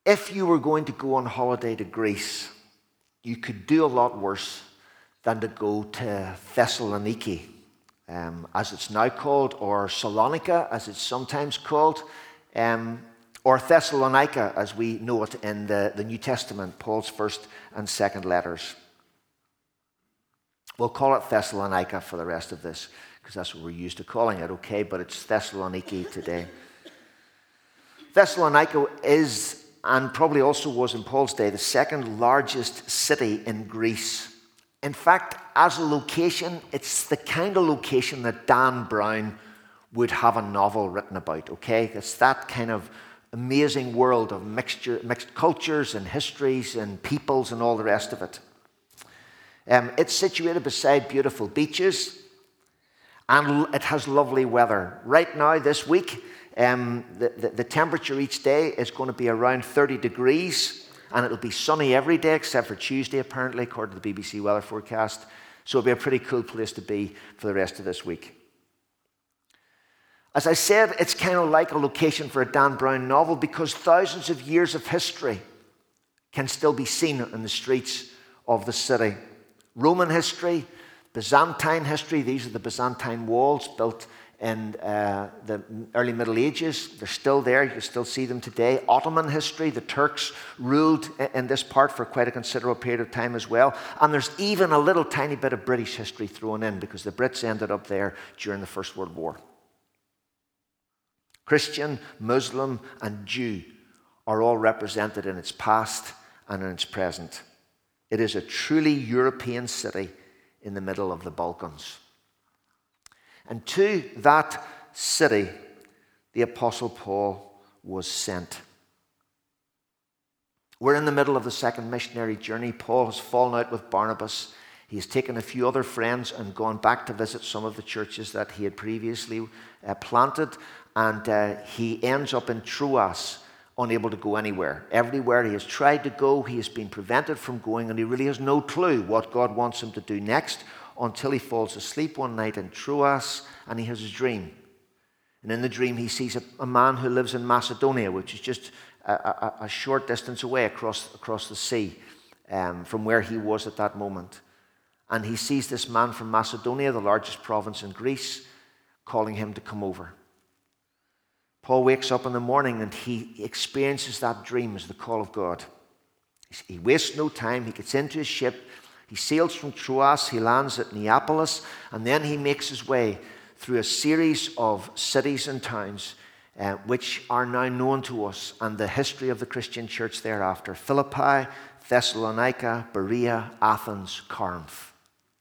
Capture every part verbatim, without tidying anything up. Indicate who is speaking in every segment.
Speaker 1: if you were going to go on holiday to Greece, you could do a lot worse than to go to Thessaloniki, um, as it's now called, or Salonika, as it's sometimes called, um, or Thessalonica, as we know it in the, the New Testament, Paul's first and second letters. We'll call it Thessalonica for the rest of this, because that's what we're used to calling it, okay? But it's Thessaloniki today. Thessalonica is, and probably also was in Paul's day, the second largest city in Greece. In fact, as a location, it's the kind of location that Dan Brown would have a novel written about, okay? It's that kind of amazing world of mixture, mixed cultures and histories and peoples and all the rest of it. Um, it's situated beside beautiful beaches, and it has lovely weather. Right now, this week, um, the, the, the temperature each day is going to be around thirty degrees, and it'll be sunny every day except for Tuesday, apparently, according to the B B C weather forecast. So it'll be a pretty cool place to be for the rest of this week. As I said, it's kind of like a location for a Dan Brown novel, because thousands of years of history can still be seen in the streets of the city. Roman history, Byzantine history. These are the Byzantine walls built in uh, the early Middle Ages. They're still there. You can still see them today. Ottoman history. The Turks ruled in this part for quite a considerable period of time as well. And there's even a little tiny bit of British history thrown in, because the Brits ended up there during the First World War. Christian, Muslim, and Jew are all represented in its past and in its present. It is a truly European city in the middle of the Balkans. And to that city, the Apostle Paul was sent. We're in the middle of the second missionary journey. Paul has fallen out with Barnabas. He has taken a few other friends and gone back to visit some of the churches that he had previously uh, planted. And uh, he ends up in Troas, unable to go anywhere. Everywhere he has tried to go, he has been prevented from going, and he really has no clue what God wants him to do next, until he falls asleep one night in Troas and he has a dream. And in the dream he sees a, a man who lives in Macedonia, which is just a, a, a short distance away across, across the sea um, from where he was at that moment. And he sees this man from Macedonia, the largest province in Greece, calling him to come over. Paul wakes up in the morning and he experiences that dream as the call of God. He wastes no time. He gets into his ship. He sails from Troas. He lands at Neapolis. And then he makes his way through a series of cities and towns uh, which are now known to us, and the history of the Christian church thereafter. Philippi, Thessalonica, Berea, Athens, Corinth.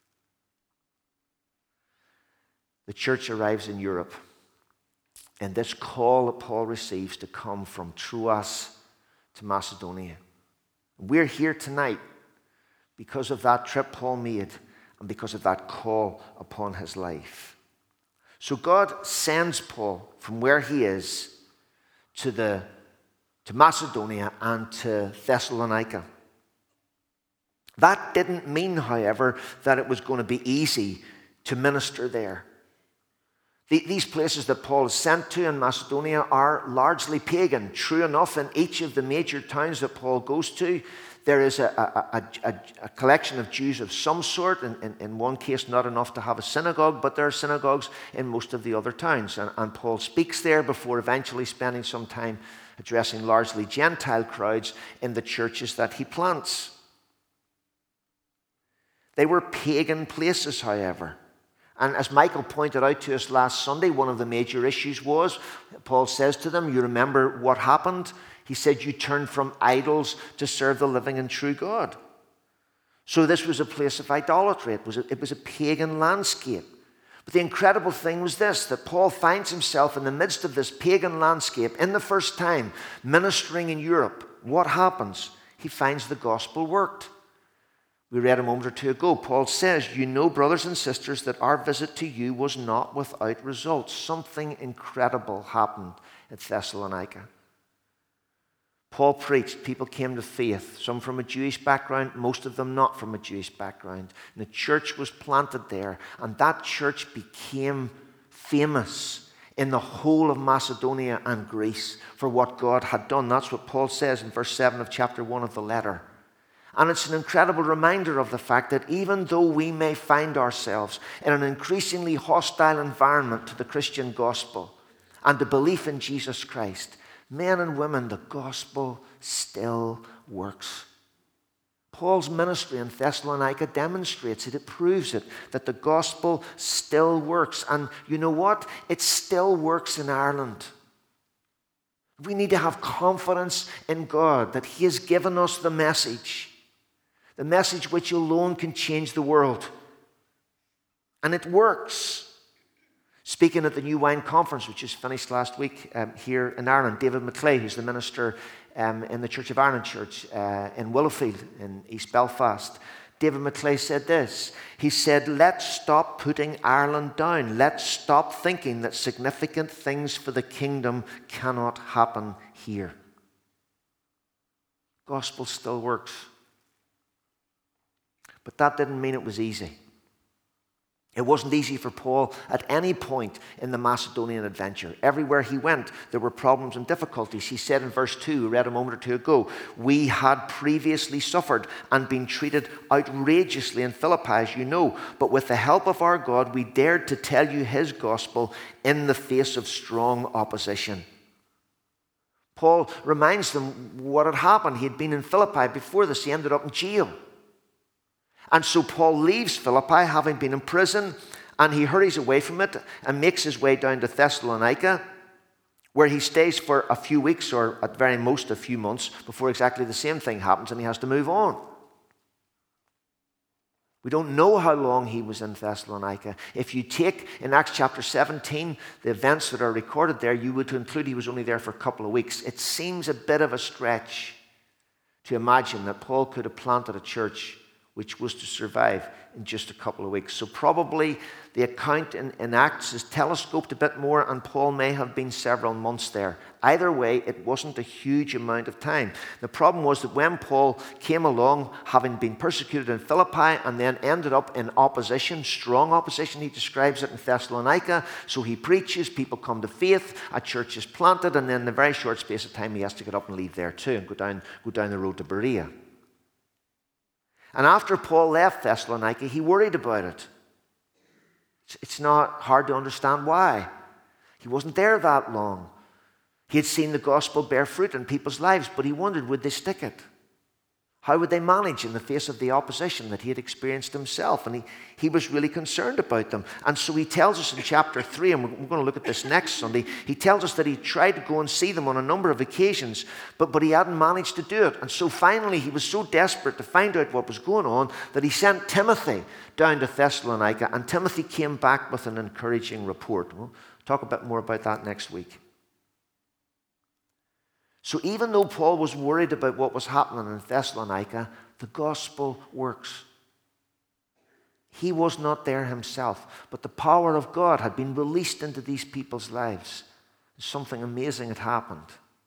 Speaker 1: The church arrives in Europe. And this call that Paul receives to come from Troas to Macedonia. We're here tonight because of that trip Paul made and because of that call upon his life. So God sends Paul from where he is to, the, to Macedonia and to Thessalonica. That didn't mean, however, that it was going to be easy to minister there. These places that Paul is sent to in Macedonia are largely pagan. True enough, in each of the major towns that Paul goes to, there is a, a, a, a collection of Jews of some sort. In, in, in one case, not enough to have a synagogue, but there are synagogues in most of the other towns. And, and Paul speaks there before eventually spending some time addressing largely Gentile crowds in the churches that he plants. They were pagan places, however. And as Michael pointed out to us last Sunday, one of the major issues was, Paul says to them, you remember what happened? He said, you turned from idols to serve the living and true God. So this was a place of idolatry. It was a, it was a pagan landscape. But the incredible thing was this, that Paul finds himself in the midst of this pagan landscape, in the first time, ministering in Europe. What happens? He finds the gospel worked. We read a moment or two ago, Paul says, you know, brothers and sisters, that our visit to you was not without results. Something incredible happened at Thessalonica. Paul preached, people came to faith, some from a Jewish background, most of them not from a Jewish background. And the church was planted there, and that church became famous in the whole of Macedonia and Greece for what God had done. That's what Paul says in verse seven of chapter one of the letter. And it's an incredible reminder of the fact that even though we may find ourselves in an increasingly hostile environment to the Christian gospel and the belief in Jesus Christ, men and women, the gospel still works. Paul's ministry in Thessalonica demonstrates it. It proves it, that the gospel still works. And you know what? It still works in Ireland. We need to have confidence in God that He has given us the message, the message which alone can change the world. And it works. Speaking at the New Wine Conference, which was finished last week um, here in Ireland, David McClay, who's the minister um, in the Church of Ireland Church uh, in Willowfield in East Belfast, David McClay said this. He said, let's stop putting Ireland down. Let's stop thinking that significant things for the kingdom cannot happen here. Gospel still works. But that didn't mean it was easy. It wasn't easy for Paul at any point in the Macedonian adventure. Everywhere he went, there were problems and difficulties. He said in verse two, we read a moment or two ago, we had previously suffered and been treated outrageously in Philippi, as you know. But with the help of our God, we dared to tell you His gospel in the face of strong opposition. Paul reminds them what had happened. He had been in Philippi before this. He ended up in jail. And so Paul leaves Philippi, having been in prison, and he hurries away from it and makes his way down to Thessalonica, where he stays for a few weeks or at very most a few months before exactly the same thing happens and he has to move on. We don't know how long he was in Thessalonica. If you take in Acts chapter seventeen the events that are recorded there, you would include he was only there for a couple of weeks. It seems a bit of a stretch to imagine that Paul could have planted a church which was to survive in just a couple of weeks. So probably the account in, in Acts is telescoped a bit more, and Paul may have been several months there. Either way, it wasn't a huge amount of time. The problem was that when Paul came along, having been persecuted in Philippi and then ended up in opposition, strong opposition, he describes it in Thessalonica, so he preaches, people come to faith, a church is planted, and then in a very short space of time he has to get up and leave there too and go down, go down the road to Berea. And after Paul left Thessalonica, he worried about it. It's not hard to understand why. He wasn't there that long. He had seen the gospel bear fruit in people's lives, but he wondered, would they stick it? How would they manage in the face of the opposition that he had experienced himself? And he, he was really concerned about them. And so he tells us in chapter three, and we're, we're going to look at this next Sunday, he tells us that he tried to go and see them on a number of occasions, but, but he hadn't managed to do it. And so finally he was so desperate to find out what was going on that he sent Timothy down to Thessalonica, and Timothy came back with an encouraging report. We'll talk a bit more about that next week. So even though Paul was worried about what was happening in Thessalonica, the gospel works. He was not there himself, but the power of God had been released into these people's lives. Something amazing had happened.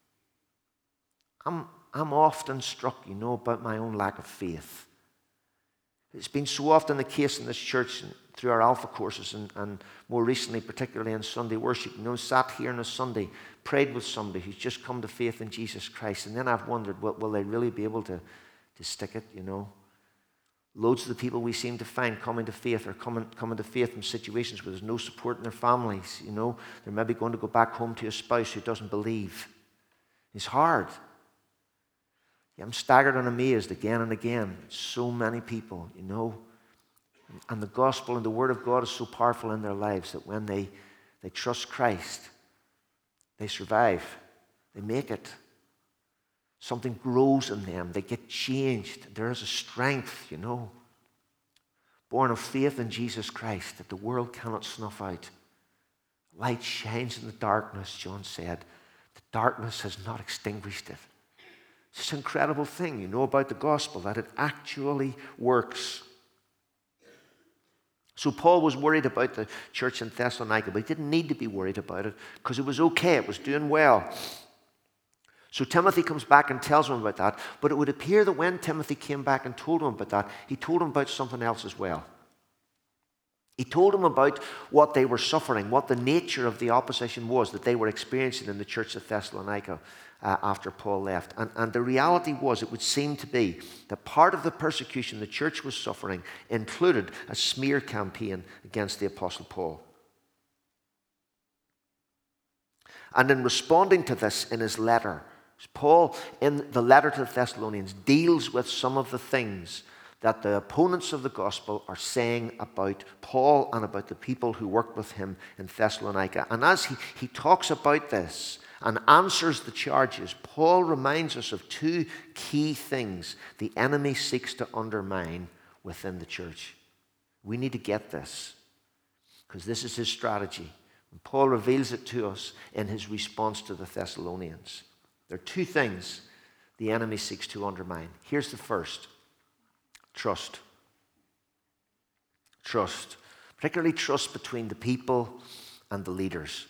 Speaker 1: I'm, I'm often struck, you know, about my own lack of faith. It's been so often the case in this church and through our Alpha courses and, and more recently, particularly in Sunday worship. You know, sat here on a Sunday, prayed with somebody who's just come to faith in Jesus Christ, and then I've wondered, well, will they really be able to, to stick it, you know? Loads of the people we seem to find coming to faith are coming, coming to faith in situations where there's no support in their families, you know? They're maybe going to go back home to a spouse who doesn't believe. It's hard. I'm staggered and amazed again and again. So many people, you know. And the gospel and the word of God is so powerful in their lives that when they, they trust Christ, they survive. They make it. Something grows in them. They get changed. There is a strength, you know. Born of faith in Jesus Christ that the world cannot snuff out. Light shines in the darkness, John said. The darkness has not extinguished it. It's this incredible thing, you know, about the gospel, that it actually works. So Paul was worried about the church in Thessalonica, but he didn't need to be worried about it because it was okay, it was doing well. So Timothy comes back and tells him about that, but it would appear that when Timothy came back and told him about that, he told him about something else as well. He told them about what they were suffering, what the nature of the opposition was that they were experiencing in the church of Thessalonica uh, after Paul left. And, and the reality was, it would seem to be that part of the persecution the church was suffering included a smear campaign against the Apostle Paul. And in responding to this in his letter, Paul, in the letter to the Thessalonians, deals with some of the things that the opponents of the gospel are saying about Paul and about the people who worked with him in Thessalonica. And as he, he talks about this and answers the charges, Paul reminds us of two key things the enemy seeks to undermine within the church. We need to get this, because this is his strategy. And Paul reveals it to us in his response to the Thessalonians. There are two things the enemy seeks to undermine. Here's the first. Trust. Trust. Particularly trust between the people and the leaders.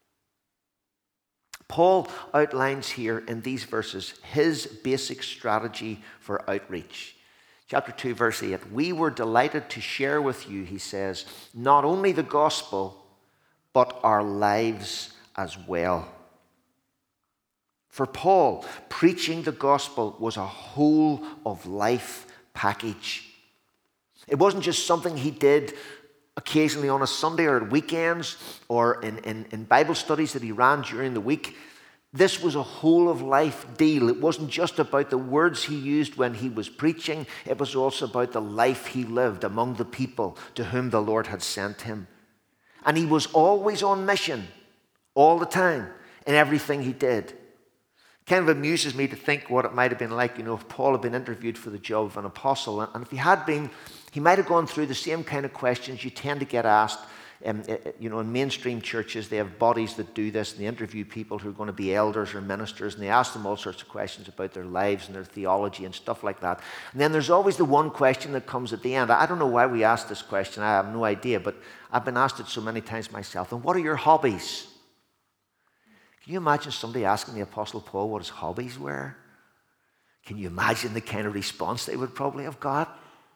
Speaker 1: Paul outlines here in these verses his basic strategy for outreach. Chapter two, verse eight. We were delighted to share with you, he says, not only the gospel, but our lives as well. For Paul, preaching the gospel was a whole of life package. It wasn't just something he did occasionally on a Sunday or at weekends or in, in, in Bible studies that he ran during the week. This was a whole of life deal. It wasn't just about the words he used when he was preaching. It was also about the life he lived among the people to whom the Lord had sent him. And he was always on mission, all the time, in everything he did. Kind of amuses me to think what it might have been like, you know, if Paul had been interviewed for the job of an apostle. And if he had been, he might have gone through the same kind of questions you tend to get asked. Um, you know, in mainstream churches, they have bodies that do this, and they interview people who are going to be elders or ministers, and they ask them all sorts of questions about their lives and their theology and stuff like that. And then there's always the one question that comes at the end. I don't know why we ask this question. I have no idea, but I've been asked it so many times myself. And what are your hobbies? Can you imagine somebody asking the Apostle Paul what his hobbies were? Can you imagine the kind of response they would probably have got?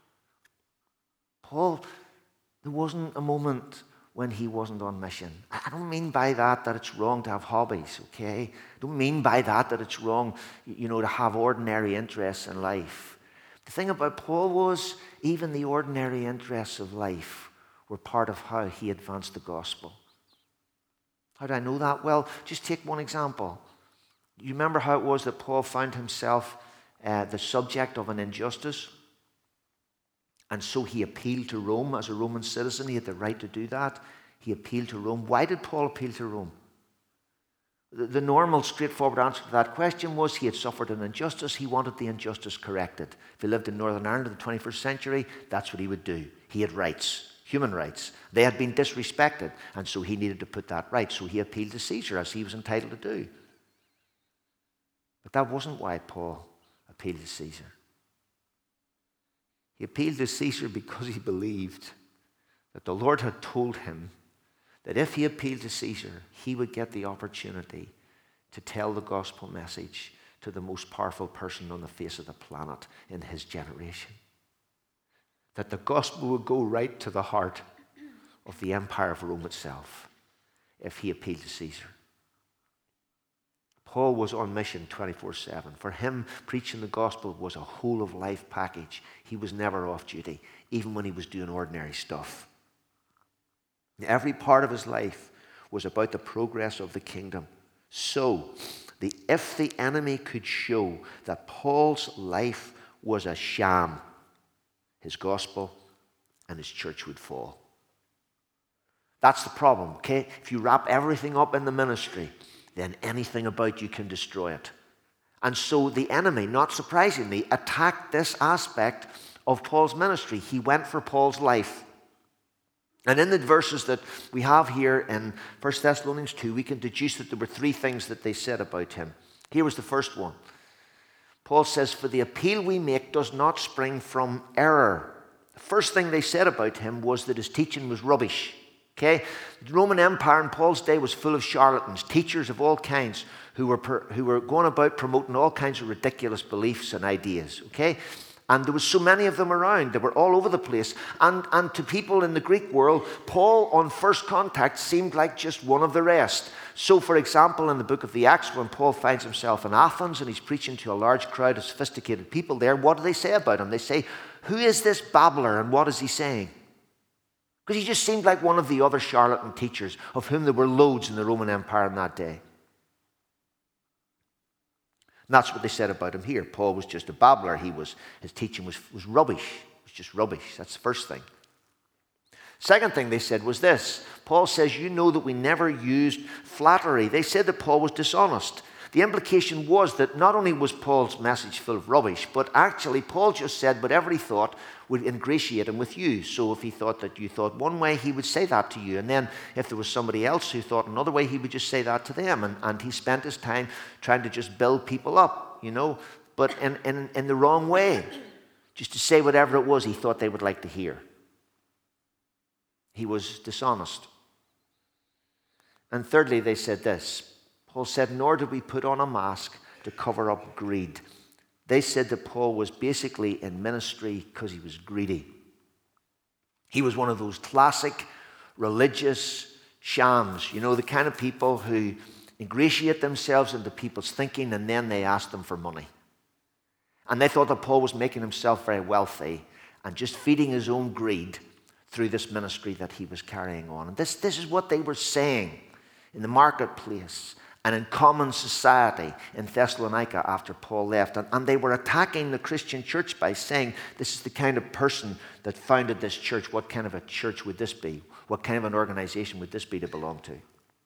Speaker 1: Paul, there wasn't a moment when he wasn't on mission. I don't mean by that that it's wrong to have hobbies, okay? I don't mean by that that it's wrong, you know, to have ordinary interests in life. The thing about Paul was, even the ordinary interests of life were part of how he advanced the gospel. How do I know that? Well, just take one example. You remember how it was that Paul found himself uh, the subject of an injustice? And so he appealed to Rome as a Roman citizen. He had the right to do that. He appealed to Rome. Why did Paul appeal to Rome? The, the normal, straightforward answer to that question was he had suffered an injustice. He wanted the injustice corrected. If he lived in Northern Ireland in the twenty-first century, that's what he would do. He had rights. Human rights. They had been disrespected, and so he needed to put that right. So he appealed to Caesar, as he was entitled to do. But that wasn't why Paul appealed to Caesar. He appealed to Caesar because he believed that the Lord had told him that if he appealed to Caesar, he would get the opportunity to tell the gospel message to the most powerful person on the face of the planet in his generation. That the gospel would go right to the heart of the empire of Rome itself if he appealed to Caesar. Paul was on mission twenty-four seven. For him, preaching the gospel was a whole of life package. He was never off duty, even when he was doing ordinary stuff. Every part of his life was about the progress of the kingdom. So, the, if the enemy could show that Paul's life was a sham, his gospel and his church would fall. That's the problem, okay? If you wrap everything up in the ministry, then anything about you can destroy it. And so the enemy, not surprisingly, attacked this aspect of Paul's ministry. He went for Paul's life. And in the verses that we have here in First Thessalonians two, we can deduce that there were three things that they said about him. Here was the first one. Paul says, for the appeal we make does not spring from error. The first thing they said about him was that his teaching was rubbish. Okay? The Roman Empire in Paul's day was full of charlatans, teachers of all kinds, who were, per, who were going about promoting all kinds of ridiculous beliefs and ideas. Okay? And there was so many of them around. They were all over the place. And, and to people in the Greek world, Paul, on first contact, seemed like just one of the rest. So, for example, in the book of the Acts, when Paul finds himself in Athens and he's preaching to a large crowd of sophisticated people there, what do they say about him? They say, "Who is this babbler and what is he saying?" Because he just seemed like one of the other charlatan teachers, of whom there were loads in the Roman Empire in that day. And that's what they said about him here. Paul was just a babbler. He was, his teaching was, was rubbish. It was just rubbish. That's the first thing. Second thing they said was this. Paul says, "You know that we never used flattery." They said that Paul was dishonest. The implication was that not only was Paul's message full of rubbish, but actually Paul just said whatever he thought would ingratiate him with you. So if he thought that you thought one way, he would say that to you. And then if there was somebody else who thought another way, he would just say that to them. And, and he spent his time trying to just build people up, you know, but in, in, in the wrong way. Just to say whatever it was he thought they would like to hear. He was dishonest. And thirdly, they said this. Paul said, "Nor did we put on a mask to cover up greed." They said that Paul was basically in ministry because he was greedy. He was one of those classic religious shams, you know, the kind of people who ingratiate themselves into people's thinking and then they ask them for money. And they thought that Paul was making himself very wealthy and just feeding his own greed through this ministry that he was carrying on. And this, this is what they were saying in the marketplace and in common society in Thessalonica after Paul left. And, and they were attacking the Christian church by saying, this is the kind of person that founded this church. What kind of a church would this be? What kind of an organization would this be to belong to?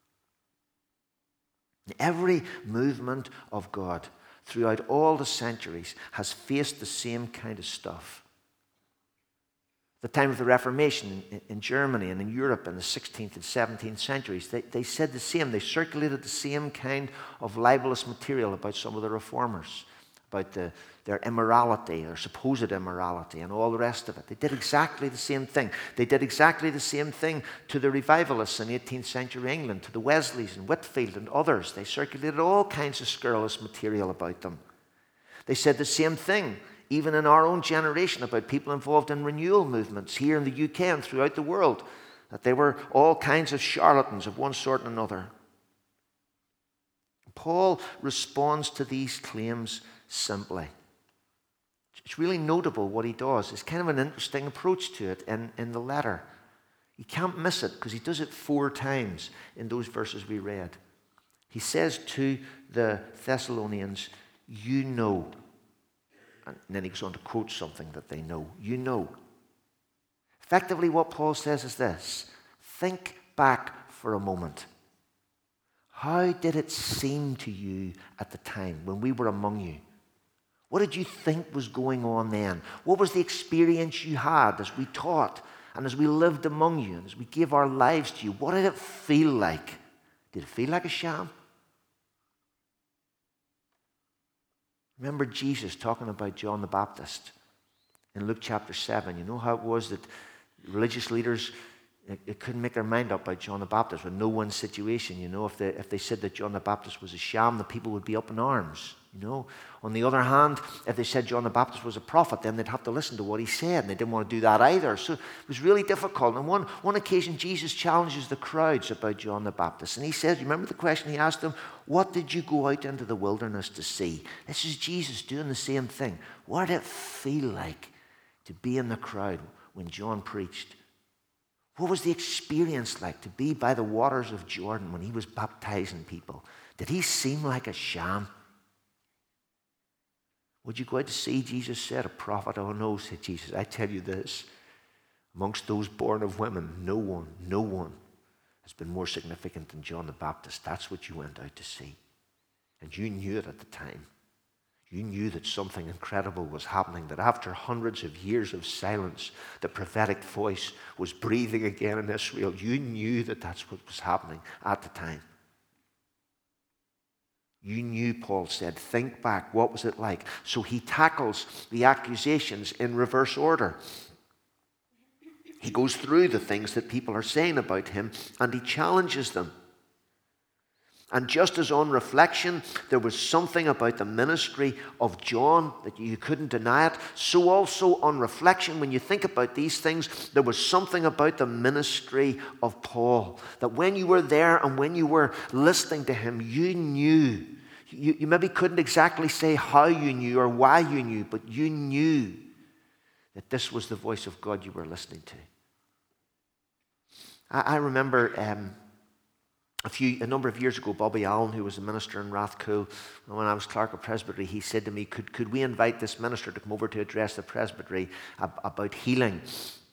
Speaker 1: Every movement of God throughout all the centuries has faced the same kind of stuff. The time of the Reformation in, in Germany and in Europe in the sixteenth and seventeenth centuries, they, they said the same. They circulated the same kind of libelous material about some of the reformers, about the, their immorality, their supposed immorality, and all the rest of it. They did exactly the same thing. They did exactly the same thing to the revivalists in eighteenth century England, to the Wesleys and Whitefield and others. They circulated all kinds of scurrilous material about them. They said the same thing even in our own generation, about people involved in renewal movements here in the U K and throughout the world, that they were all kinds of charlatans of one sort and another. Paul responds to these claims simply. It's really notable what he does. It's kind of an interesting approach to it in, in the letter. You can't miss it because he does it four times in those verses we read. He says to the Thessalonians, "You know." And then he goes on to quote something that they know. You know. Effectively, what Paul says is this. Think back for a moment. How did it seem to you at the time when we were among you? What did you think was going on then? What was the experience you had as we taught and as we lived among you and as we gave our lives to you? What did it feel like? Did it feel like a sham? Remember Jesus talking about John the Baptist in Luke chapter seven. You know how it was that religious leaders they couldn't make their mind up about John the Baptist with no one situation. You know, if they, if they said that John the Baptist was a sham, the people would be up in arms. You know, on the other hand, if they said John the Baptist was a prophet, then they'd have to listen to what he said, and they didn't want to do that either. So it was really difficult. On one, one occasion, Jesus challenges the crowds about John the Baptist, and he says, remember the question he asked them, what did you go out into the wilderness to see? This is Jesus doing the same thing. What did it feel like to be in the crowd when John preached? What was the experience like to be by the waters of Jordan when he was baptizing people? Did he seem like a sham? Would you go out to see? Jesus said, a prophet? Oh no, said Jesus. I tell you this, amongst those born of women, no one, no one has been more significant than John the Baptist. That's what you went out to see. And you knew it at the time. You knew that something incredible was happening, that after hundreds of years of silence, the prophetic voice was breathing again in Israel. You knew that that's what was happening at the time. You knew, Paul said, think back, what was it like? So he tackles the accusations in reverse order. He goes through the things that people are saying about him and he challenges them. And just as on reflection, there was something about the ministry of John that you couldn't deny it, so also on reflection, when you think about these things, there was something about the ministry of Paul. That when you were there and when you were listening to him, you knew. You, you maybe couldn't exactly say how you knew or why you knew, but you knew that this was the voice of God you were listening to. I, I remember... Um, A few, a number of years ago, Bobby Allen, who was a minister in Rathcoole, when I was clerk of Presbytery, he said to me, could, could we invite this minister to come over to address the Presbytery ab- about healing?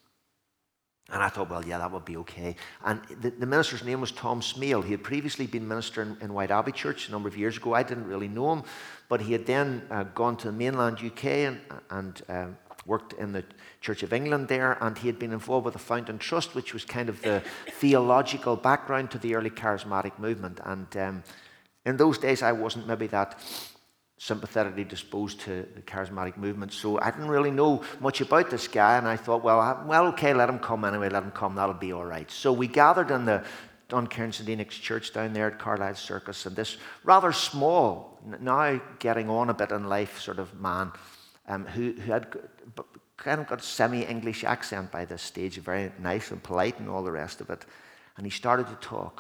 Speaker 1: And I thought, well, yeah, that would be okay. And the, the minister's name was Tom Smale. He had previously been minister in, in White Abbey Church a number of years ago. I didn't really know him, but he had then uh, gone to mainland U K and, and uh, worked in the Church of England there, and he had been involved with the Fountain Trust, which was kind of the theological background to the early charismatic movement. And um, in those days, I wasn't maybe that sympathetically disposed to the charismatic movement, so I didn't really know much about this guy, and I thought, well, I, well, okay, let him come anyway, let him come, that'll be all right. So we gathered in the Duncairn Saint Enoch's Church down there at Carlisle Circus, and this rather small, now getting on a bit in life sort of man, um, who, who had kind of got a semi-English accent by this stage, very nice and polite and all the rest of it, and he started to talk.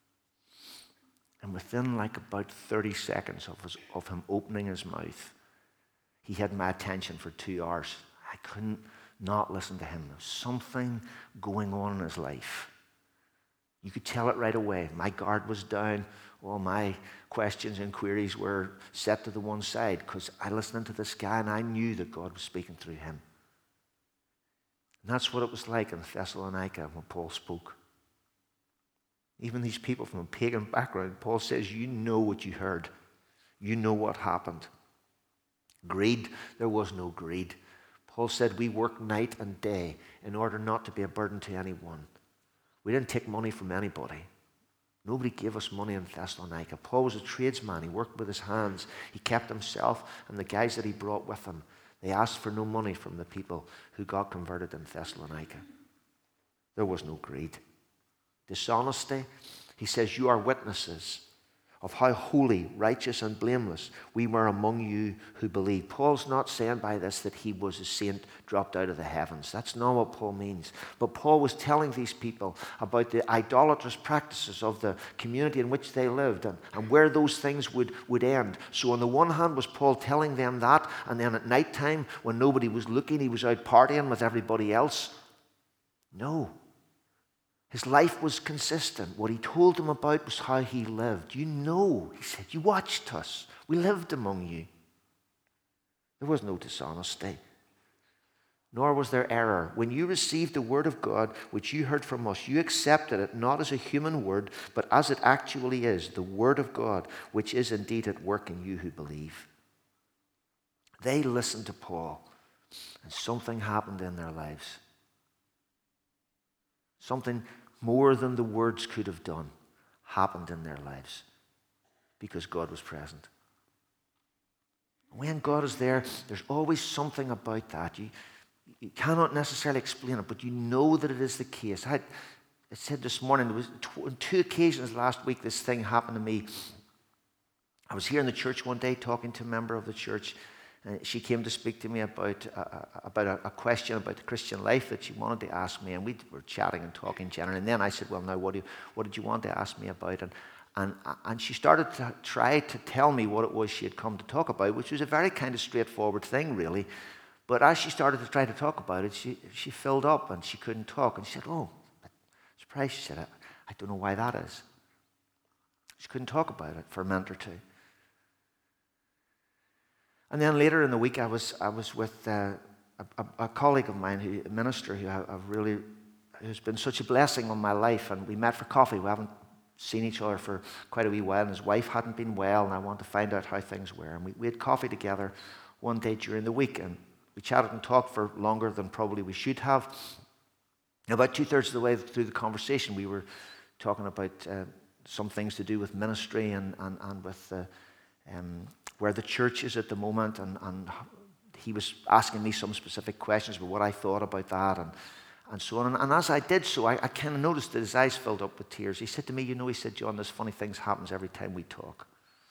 Speaker 1: And within like about thirty seconds of, his, of him opening his mouth, he had my attention for two hours. I couldn't not listen to him. There was something going on in his life. You could tell it right away. My guard was down. All my questions and queries were set to the one side because I listened to this guy and I knew that God was speaking through him. And that's what it was like in Thessalonica when Paul spoke. Even these people from a pagan background, Paul says, you know what you heard. You know what happened. Greed, there was no greed. Paul said we work night and day in order not to be a burden to anyone. We didn't take money from anybody. Nobody gave us money in Thessalonica. Paul was a tradesman. He worked with his hands. He kept himself and the guys that he brought with him. They asked for no money from the people who got converted in Thessalonica. There was no greed. Dishonesty, he says, you are witnesses of how holy, righteous, and blameless we were among you who believe. Paul's not saying by this that he was a saint dropped out of the heavens. That's not what Paul means. But Paul was telling these people about the idolatrous practices of the community in which they lived and, and where those things would, would end. So on the one hand was Paul telling them that, and then at night time when nobody was looking, he was out partying with everybody else. No. His life was consistent. What he told them about was how he lived. You know, he said, you watched us. We lived among you. There was no dishonesty, nor was there error. When you received the word of God, which you heard from us, you accepted it not as a human word, but as it actually is, the word of God, which is indeed at work in you who believe. They listened to Paul, and something happened in their lives. Something more than the words could have done happened in their lives because God was present. When God is there, there's always something about that. You, you cannot necessarily explain it, but you know that it is the case. I, I said this morning, there was tw- on two occasions last week this thing happened to me. I was here in the church one day talking to a member of the church. Uh, she came to speak to me about, uh, about a, a question about the Christian life that she wanted to ask me, and we were chatting and talking generally. And then I said, well, now, what, do you, what did you want to ask me about? And, and, and she started to try to tell me what it was she had come to talk about, which was a very kind of straightforward thing, really. But as she started to try to talk about it, she, she filled up and she couldn't talk. And she said, oh, I'm surprised. She said, I, I don't know why that is. She couldn't talk about it for a minute or two. And then later in the week, I was I was with uh, a, a colleague of mine, who, a minister who I, I've really, who's been such a blessing on my life, and we met for coffee. We haven't seen each other for quite a wee while, and his wife hadn't been well, and I wanted to find out how things were. And we, we had coffee together one day during the week, and we chatted and talked for longer than probably we should have. And about two-thirds of the way through the conversation, we were talking about uh, some things to do with ministry and, and, and with uh, um, where the church is at the moment, and, and he was asking me some specific questions about what I thought about that, and and so on. And, and as I did so, I, I kind of noticed that his eyes filled up with tears. He said to me, you know, he said, John, this funny thing happens every time we talk.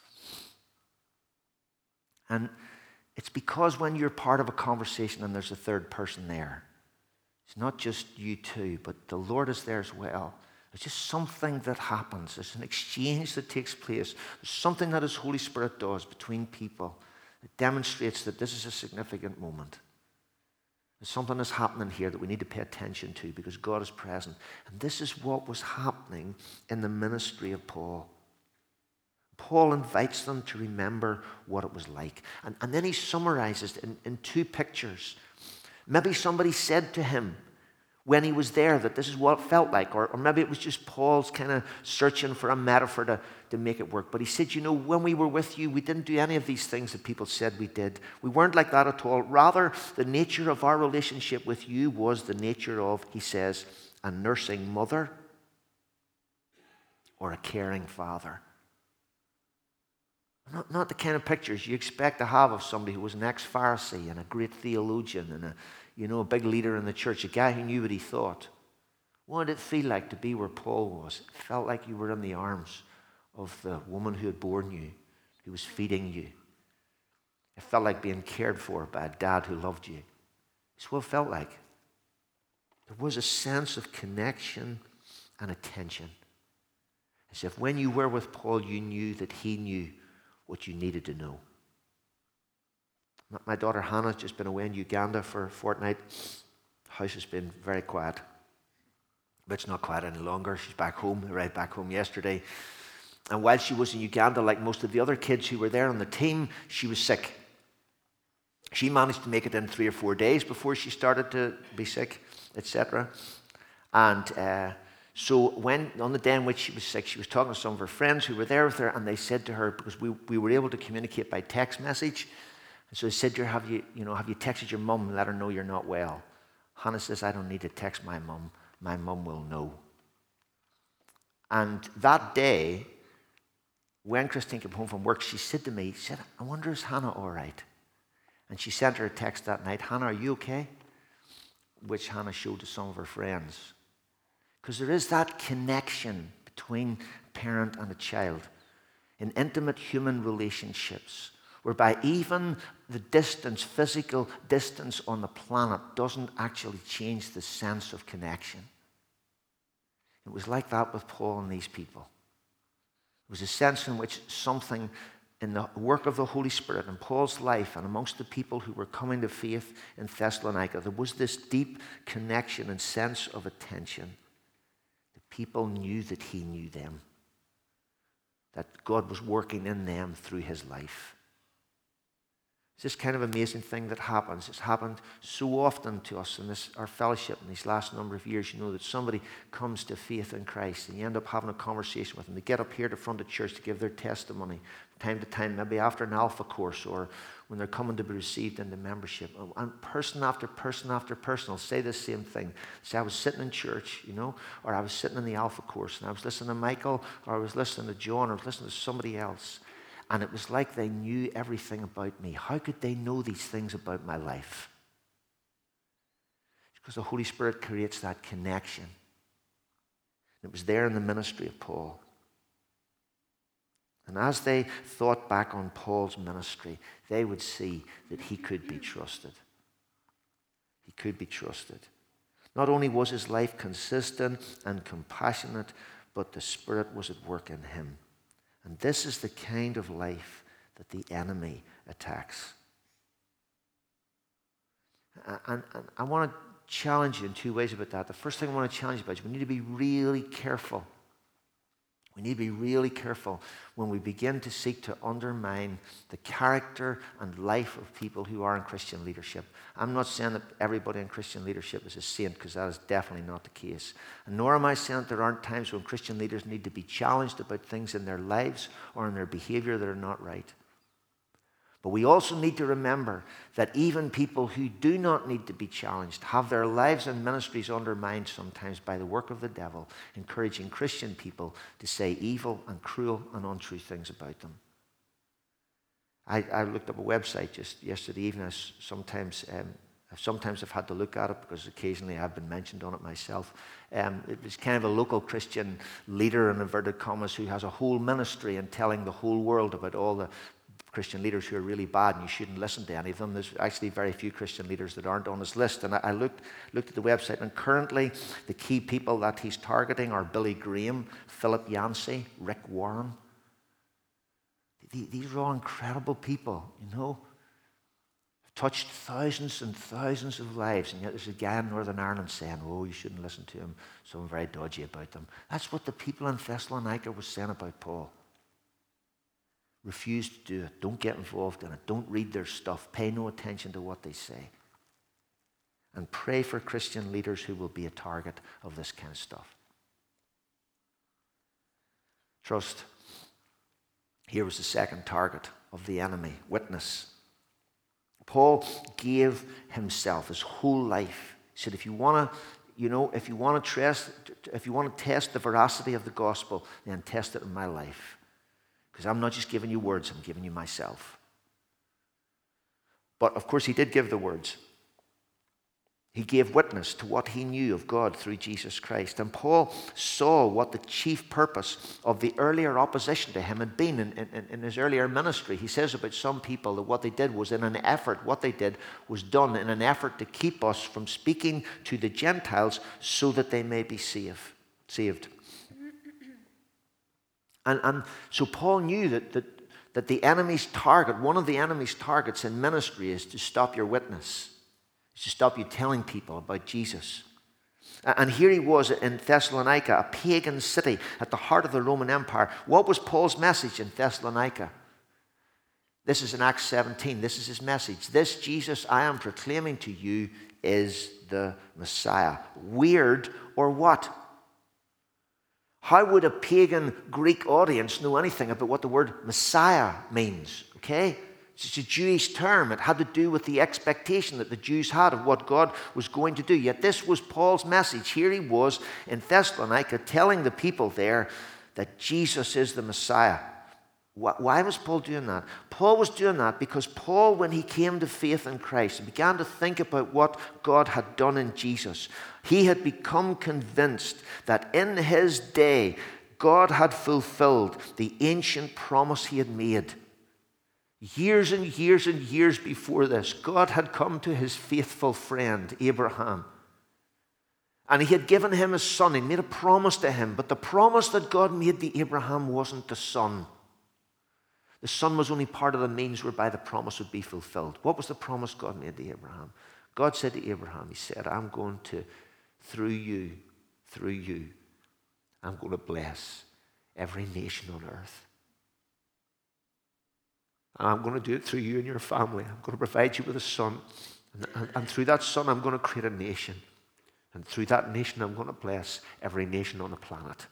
Speaker 1: And it's because when you're part of a conversation and there's a third person there, it's not just you two, but the Lord is there as well. There's just something that happens. There's an exchange that takes place. There's something that His Holy Spirit does between people that demonstrates that this is a significant moment. There's something that's happening here that we need to pay attention to because God is present. And this is what was happening in the ministry of Paul. Paul invites them to remember what it was like. And, and then he summarizes in, in two pictures. Maybe somebody said to him when he was there that this is what it felt like, or, or maybe it was just Paul's kind of searching for a metaphor to, to make it work. But he said, you know, when we were with you, we didn't do any of these things that people said we did. We weren't like that at all. Rather, the nature of our relationship with you was the nature of, he says, a nursing mother or a caring father. Not, not the kind of pictures you expect to have of somebody who was an ex-Pharisee and a great theologian and a, you know, a big leader in the church, a guy who knew what he thought. What did it feel like to be where Paul was? It felt like you were in the arms of the woman who had borne you, who was feeding you. It felt like being cared for by a dad who loved you. It's what it felt like. There was a sense of connection and attention. As if when you were with Paul, you knew that he knew what you needed to know. My daughter Hannah's just been away in Uganda for a fortnight. The house has been very quiet. But it's not quiet any longer. She's back home, arrived back home yesterday. And while she was in Uganda, like most of the other kids who were there on the team, she was sick. She managed to make it in three or four days before she started to be sick, et cetera. And uh, so when, on the day in which she was sick, she was talking to some of her friends who were there with her, and they said to her, because we, we were able to communicate by text message, and so they said to her, have you, you know, have you texted your mum and let her know you're not well? Hannah says, I don't need to text my mum. My mum will know. And that day, when Christine came home from work, she said to me, she said, I wonder, is Hannah all right? And she sent her a text that night, Hannah, are you okay? Which Hannah showed to some of her friends. Because there is that connection between a parent and a child in intimate human relationships, whereby even the distance, physical distance on the planet doesn't actually change the sense of connection. It was like that with Paul and these people. It was a sense in which something in the work of the Holy Spirit in Paul's life and amongst the people who were coming to faith in Thessalonica, there was this deep connection and sense of attention. The people knew that he knew them, that God was working in them through his life. It's this kind of amazing thing that happens. It's happened so often to us in this our fellowship in these last number of years. You know that somebody comes to faith in Christ and you end up having a conversation with them. They get up here to front of church to give their testimony from time to time, maybe after an Alpha course or when they're coming to be received into membership. And person after person after person will say the same thing. Say, I was sitting in church, you know, or I was sitting in the Alpha course and I was listening to Michael or I was listening to John or I was listening to somebody else. And it was like they knew everything about me. How could they know these things about my life? It's because the Holy Spirit creates that connection. It was there in the ministry of Paul. And as they thought back on Paul's ministry, they would see that he could be trusted. He could be trusted. Not only was his life consistent and compassionate, but the Spirit was at work in him. And this is the kind of life that the enemy attacks. And, and I want to challenge you in two ways about that. The first thing I want to challenge you about is we need to be really careful. We need to be really careful when we begin to seek to undermine the character and life of people who are in Christian leadership. I'm not saying that everybody in Christian leadership is a saint, because that is definitely not the case. And nor am I saying that there aren't times when Christian leaders need to be challenged about things in their lives or in their behavior that are not right. But we also need to remember that even people who do not need to be challenged have their lives and ministries undermined sometimes by the work of the devil, encouraging Christian people to say evil and cruel and untrue things about them. I, I looked up a website just yesterday evening. I sometimes um, Sometimes I've had to look at it because occasionally I've been mentioned on it myself. Um, it was kind of a local Christian leader, in inverted commas, who has a whole ministry in telling the whole world about all the Christian leaders who are really bad and you shouldn't listen to any of them. There's actually very few Christian leaders that aren't on his list. And I, I looked, looked at the website, and currently the key people that he's targeting are Billy Graham, Philip Yancey, Rick Warren. These are all incredible people, you know. Touched thousands and thousands of lives, and yet there's a guy in Northern Ireland saying, oh, you shouldn't listen to him, something very dodgy about them. That's what the people in Thessalonica were saying about Paul. Refuse to do it. Don't get involved in it. Don't read their stuff. Pay no attention to what they say. And pray for Christian leaders who will be a target of this kind of stuff. Trust. Here was the second target of the enemy, witness. Paul gave himself, his whole life. He said, if you want to, you know, if you want to test, if you want to test the veracity of the gospel, then test it in my life. Because I'm not just giving you words, I'm giving you myself. But of course he did give the words. He gave witness to what he knew of God through Jesus Christ. And Paul saw what the chief purpose of the earlier opposition to him had been in, in, in his earlier ministry. He says about some people that what they did was in an effort, what they did was done in an effort to keep us from speaking to the Gentiles so that they may be saved. saved. And, and so Paul knew that, that, that the enemy's target, one of the enemy's targets in ministry is to stop your witness. To stop you telling people about Jesus. And here he was in Thessalonica, a pagan city at the heart of the Roman Empire. What was Paul's message in Thessalonica? This is in Acts seventeen. This is his message. This Jesus I am proclaiming to you is the Messiah. Weird or what? How would a pagan Greek audience know anything about what the word Messiah means? Okay? It's a Jewish term. It had to do with the expectation that the Jews had of what God was going to do. Yet this was Paul's message. Here he was in Thessalonica telling the people there that Jesus is the Messiah. Why was Paul doing that? Paul was doing that because Paul, when he came to faith in Christ and began to think about what God had done in Jesus, he had become convinced that in his day, God had fulfilled the ancient promise he had made. Years and years and years before this, God had come to his faithful friend, Abraham. And he had given him a son. He made a promise to him. But the promise that God made to Abraham wasn't the son. The son was only part of the means whereby the promise would be fulfilled. What was the promise God made to Abraham? God said to Abraham, he said, I'm going to, through you, through you, I'm going to bless every nation on earth. And I'm going to do it through you and your family. I'm going to provide you with a son. And, and, and through that son, I'm going to create a nation. And through that nation, I'm going to bless every nation on the planet.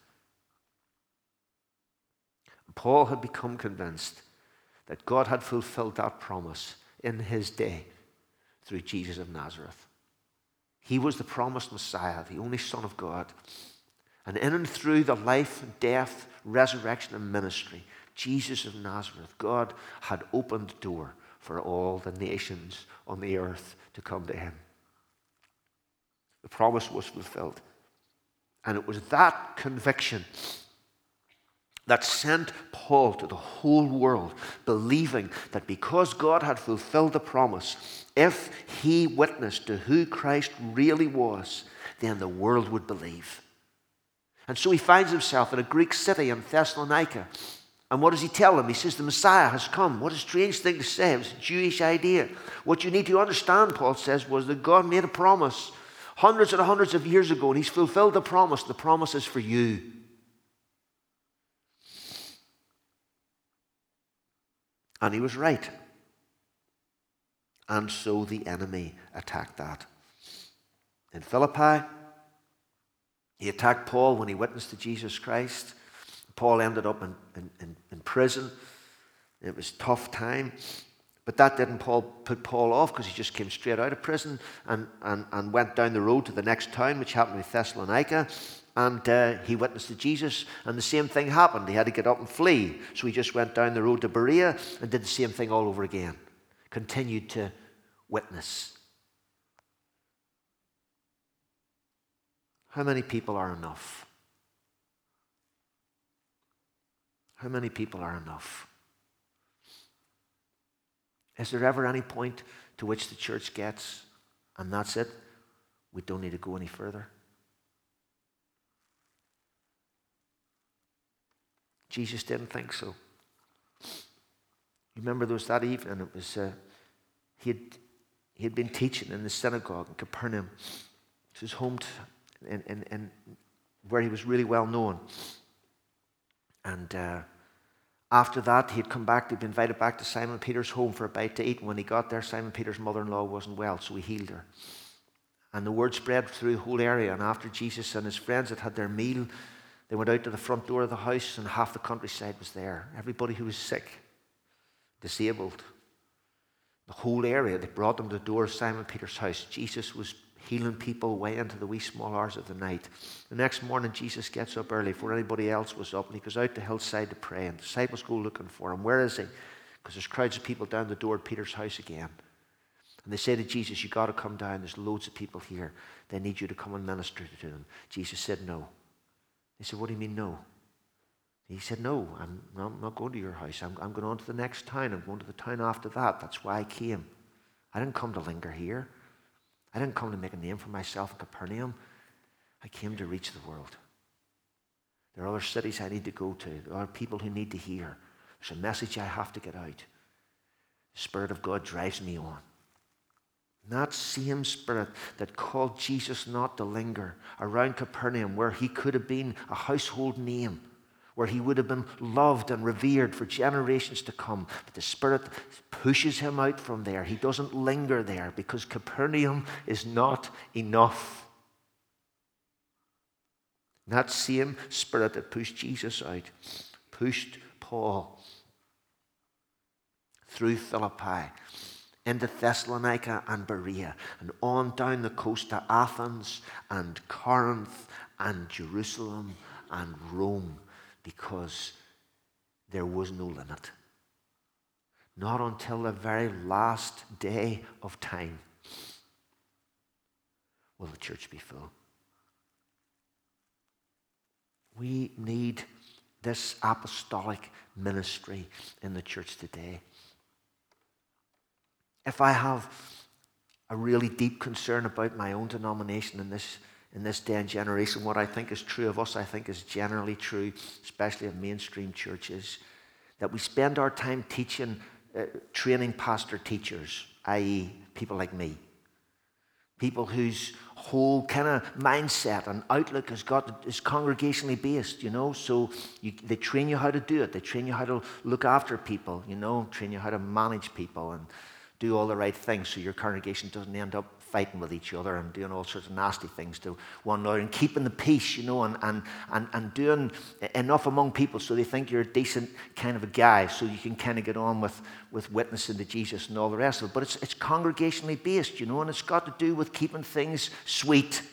Speaker 1: Paul had become convinced that God had fulfilled that promise in his day through Jesus of Nazareth. He was the promised Messiah, the only Son of God. And in and through the life, death, resurrection, and ministry, Jesus of Nazareth, God had opened the door for all the nations on the earth to come to him. The promise was fulfilled. And it was that conviction that sent Paul to the whole world, believing that because God had fulfilled the promise, if he witnessed to who Christ really was, then the world would believe. And so he finds himself in a Greek city in Thessalonica. And what does he tell them? He says, the Messiah has come. What a strange thing to say. It was a Jewish idea. What you need to understand, Paul says, was that God made a promise hundreds and hundreds of years ago, and he's fulfilled the promise. The promise is for you. And he was right. And so the enemy attacked that. In Philippi, he attacked Paul when he witnessed to Jesus Christ. Paul ended up in, in, in prison. It was a tough time. But that didn't Paul, put Paul off, because he just came straight out of prison and, and, and went down the road to the next town, which happened to be Thessalonica. And uh, he witnessed to Jesus, and the same thing happened. He had to get up and flee. So he just went down the road to Berea and did the same thing all over again. Continued to witness. How many people are enough? How many people are enough? Is there ever any point to which the church gets, and that's it? We don't need to go any further. Jesus didn't think so. You remember there was that evening, it was uh, he had he had been teaching in the synagogue in Capernaum. It was his home in, in, in where he was really well known. And uh, after that, he'd come back, he'd been invited back to Simon Peter's home for a bite to eat. And when he got there, Simon Peter's mother-in-law wasn't well, so he healed her. And the word spread through the whole area. And after Jesus and his friends had had their meal, they went out to the front door of the house, and half the countryside was there. Everybody who was sick, disabled, the whole area, they brought them to the door of Simon Peter's house. Jesus was healing people way into the wee small hours of the night. The next morning, Jesus gets up early before anybody else was up, and he goes out the hillside to pray, and the disciples go looking for him. Where is he? Because there's crowds of people down the door at Peter's house again. And they say to Jesus, you got to come down. There's loads of people here. They need you to come and minister to them. Jesus said no. They said, what do you mean no? He said, no, I'm not, I'm not going to your house. I'm, I'm going on to the next town. I'm going to the town after that. That's why I came. I didn't come to linger here. I didn't come to make a name for myself in Capernaum. I came to reach the world. There are other cities I need to go to. There are people who need to hear. There's a message I have to get out. The Spirit of God drives me on. And that same Spirit that called Jesus not to linger around Capernaum, where he could have been a household name, where he would have been loved and revered for generations to come. But the Spirit pushes him out from there. He doesn't linger there because Capernaum is not enough. That same Spirit that pushed Jesus out pushed Paul through Philippi into Thessalonica and Berea and on down the coast to Athens and Corinth and Jerusalem and Rome, because there was no limit. Not until the very last day of time will the church be full. We need this apostolic ministry in the church today. If I have a really deep concern about my own denomination in this in this day and generation, what I think is true of us, I think is generally true, especially of mainstream churches, that we spend our time teaching, uh, training pastor teachers, that is people like me. People whose whole kind of mindset and outlook has got is congregationally based, you know. So you, they train you how to do it. They train you how to look after people, you know, train you how to manage people and do all the right things so your congregation doesn't end up fighting with each other and doing all sorts of nasty things to one another and keeping the peace, you know, and, and, and, and doing enough among people so they think you're a decent kind of a guy so you can kind of get on with, with witnessing to Jesus and all the rest of it. But it's, it's congregationally based, you know, and it's got to do with keeping things sweet.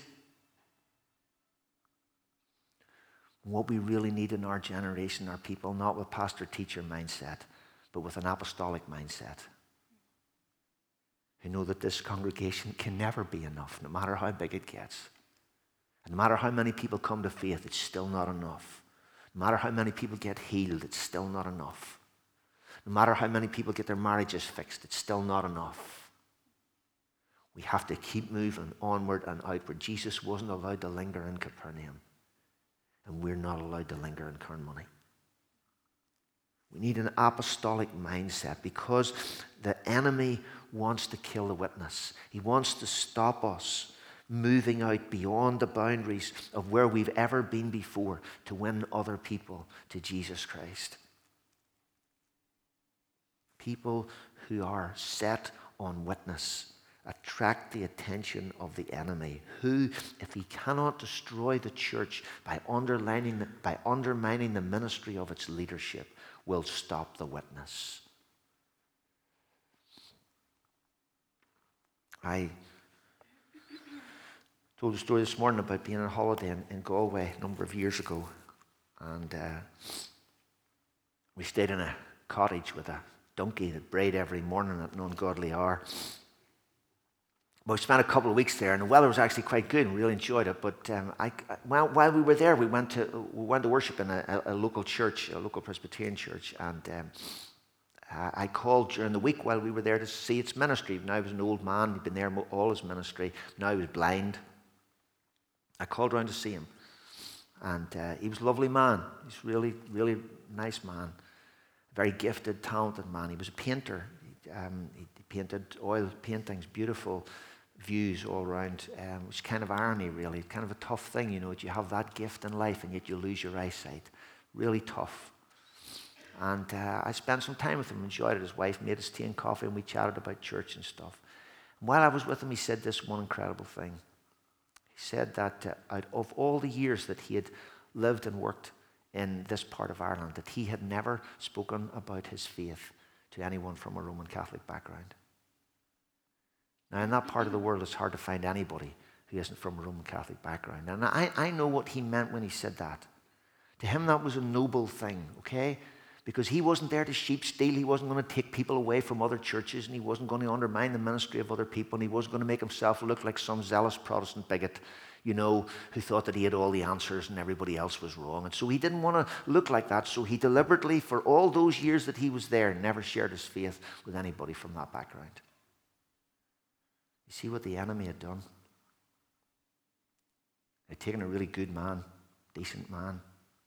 Speaker 1: What we really need in our generation are people not with pastor-teacher mindset, but with an apostolic mindset, who know that this congregation can never be enough, no matter how big it gets. And no matter how many people come to faith, it's still not enough. No matter how many people get healed, it's still not enough. No matter how many people get their marriages fixed, it's still not enough. We have to keep moving onward and outward. Jesus wasn't allowed to linger in Capernaum, and we're not allowed to linger in Carnmoney. We need an apostolic mindset because the enemy wants to kill the witness. He wants to stop us moving out beyond the boundaries of where we've ever been before to win other people to Jesus Christ. People who are set on witness attract the attention of the enemy, who, if he cannot destroy the church by underlining, by undermining the ministry of its leadership, will stop the witness. I told a story this morning about being on holiday in, in Galway a number of years ago, and uh, we stayed in a cottage with a donkey that brayed every morning at an ungodly hour. we spent a couple of weeks there, and the weather was actually quite good, and really enjoyed it. But um, I, while, while we were there, we went to we went to worship in a, a local church, a local Presbyterian church, and um, I called during the week while we were there to see its ministry. Now he was an old man; he'd been there all his ministry. Now he was blind. I called around to see him, and uh, he was a lovely man. He's really, really nice man, very gifted, talented man. He was a painter. He, um, he painted oil paintings, beautiful views all around, um, which is kind of irony, really. Kind of a tough thing, you know, that you have that gift in life and yet you lose your eyesight. Really tough. And uh, I spent some time with him, enjoyed it. His wife made us tea and coffee, and we chatted about church and stuff. And while I was with him, he said this one incredible thing. He said that uh, out of all the years that he had lived and worked in this part of Ireland, that he had never spoken about his faith to anyone from a Roman Catholic background. Now, in that part of the world, it's hard to find anybody who isn't from a Roman Catholic background. And I, I know what he meant when he said that. To him, that was a noble thing, okay? Because he wasn't there to sheep steal. He wasn't going to take people away from other churches, and he wasn't going to undermine the ministry of other people, and he wasn't going to make himself look like some zealous Protestant bigot, you know, who thought that he had all the answers and everybody else was wrong. And so he didn't want to look like that. So he deliberately, for all those years that he was there, never shared his faith with anybody from that background. You see what the enemy had done? They'd taken a really good man, decent man,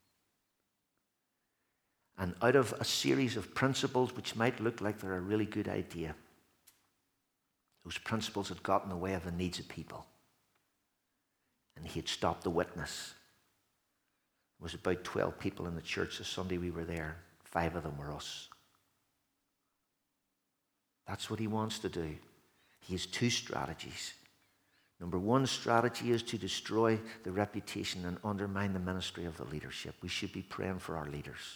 Speaker 1: and out of a series of principles which might look like they're a really good idea, those principles had gotten in the way of the needs of people. And he had stopped the witness. There was about twelve people in the church the Sunday we were there. Five of them were us. That's what he wants to do. He has two strategies. Number one strategy is to destroy the reputation and undermine the ministry of the leadership. We should be praying for our leaders.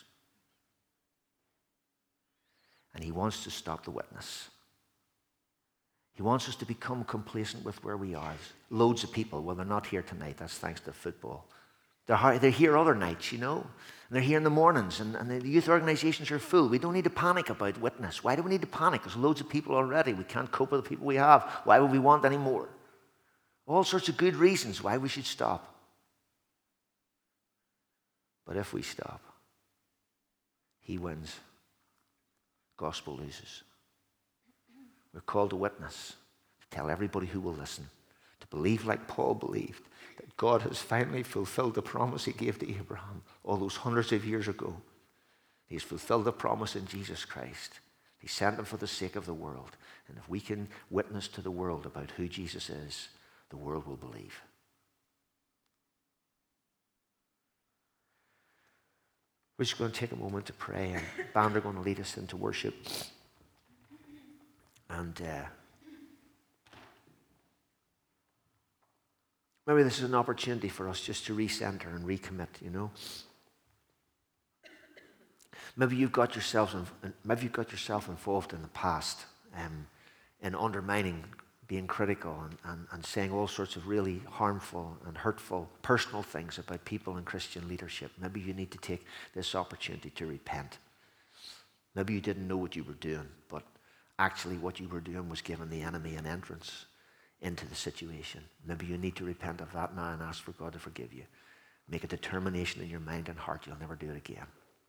Speaker 1: And he wants to stop the witness. He wants us to become complacent with where we are. Loads of people, well, they're not here tonight. That's thanks to football. They're, they're here other nights, you know. And they're here in the mornings, and, and the youth organizations are full. We don't need to panic about witness. Why do we need to panic? There's loads of people already. We can't cope with the people we have. Why would we want any more? All sorts of good reasons why we should stop. But if we stop, he wins. Gospel loses. We're called to witness, to tell everybody who will listen, to believe like Paul believed, that God has finally fulfilled the promise he gave to Abraham all those hundreds of years ago. He has fulfilled the promise in Jesus Christ. He sent him for the sake of the world. And if we can witness to the world about who Jesus is, the world will believe. We're just going to take a moment to pray, and the band are going to lead us into worship. And uh, maybe this is an opportunity for us just to recenter and recommit, you know. Maybe you've got yourself, maybe you've got yourself involved in the past um, in undermining, being critical, and, and, and saying all sorts of really harmful and hurtful personal things about people in Christian leadership. Maybe you need to take this opportunity to repent. Maybe you didn't know what you were doing, but actually what you were doing was giving the enemy an entrance into the situation. Maybe you need to repent of that now and ask for God to forgive you. Make a determination in your mind and heart you'll never do it again.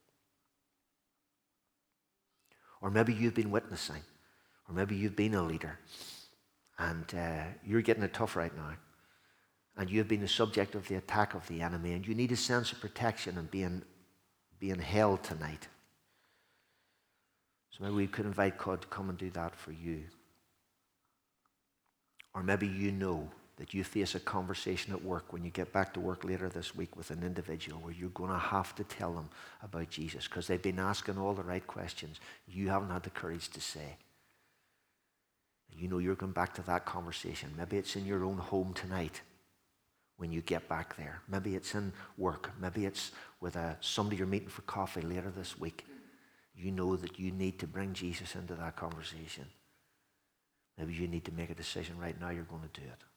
Speaker 1: Or maybe you've been witnessing, or maybe you've been a leader, and uh, you're getting it tough right now, and you've been the subject of the attack of the enemy, and you need a sense of protection and being, being held tonight. So maybe we could invite God to come and do that for you. Or maybe you know that you face a conversation at work when you get back to work later this week with an individual where you're going to have to tell them about Jesus because they've been asking all the right questions. You haven't had the courage to say. You know you're going back to that conversation. Maybe it's in your own home tonight when you get back there. Maybe it's in work. Maybe it's with a, somebody you're meeting for coffee later this week. You know that you need to bring Jesus into that conversation. Maybe you need to make a decision right now you're going to do it.